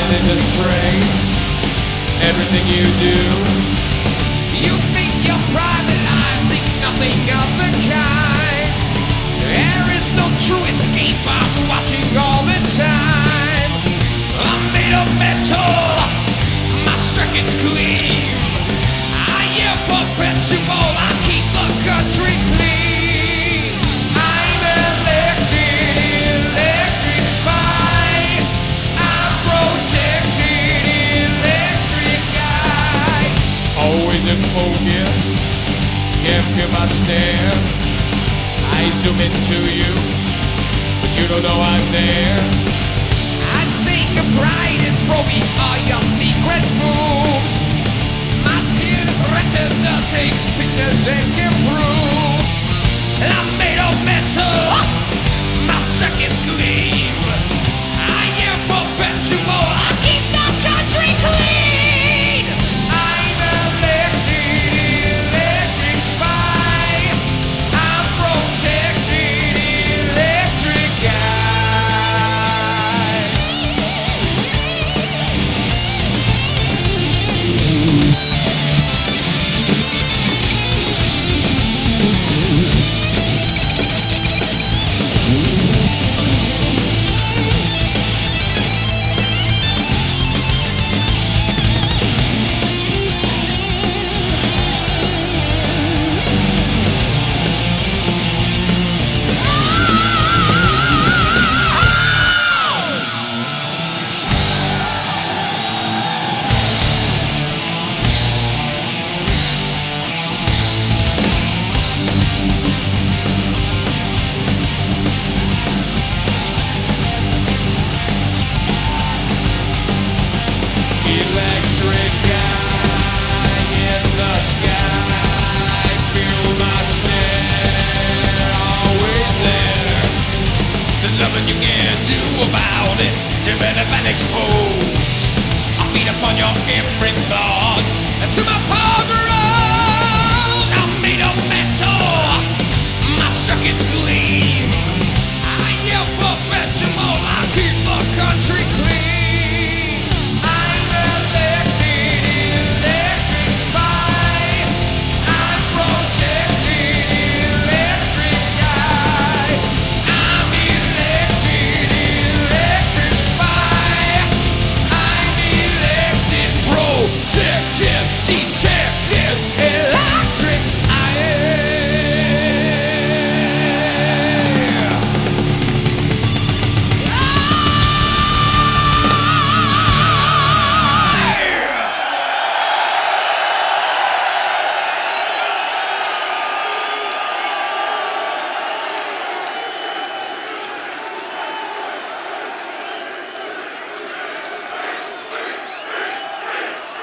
they just praise everything you do. You think your private life, think nothing of the kind. There is no true escape, I'm watching all the time. I'm made of metal, my circuits clean. I am perpetual, I keep the country clean. I'm elected, electrified. I'm protected, electric guy. Always in focus, can't feel my stare. I zoom into you, but you don't know I'm there. I take a pride in probing all your secret moves. My tears retina takes pictures and can prove. And I'm made of metal, my circuits gleam. I am perpetual, I keep the country clean. I'm elected, electric spy. I'm protected, electric guy. Electric guy in the sky, feel my stare, always there. There's nothing you can do about it, you've been exposed. I beat upon your every thought, and to my power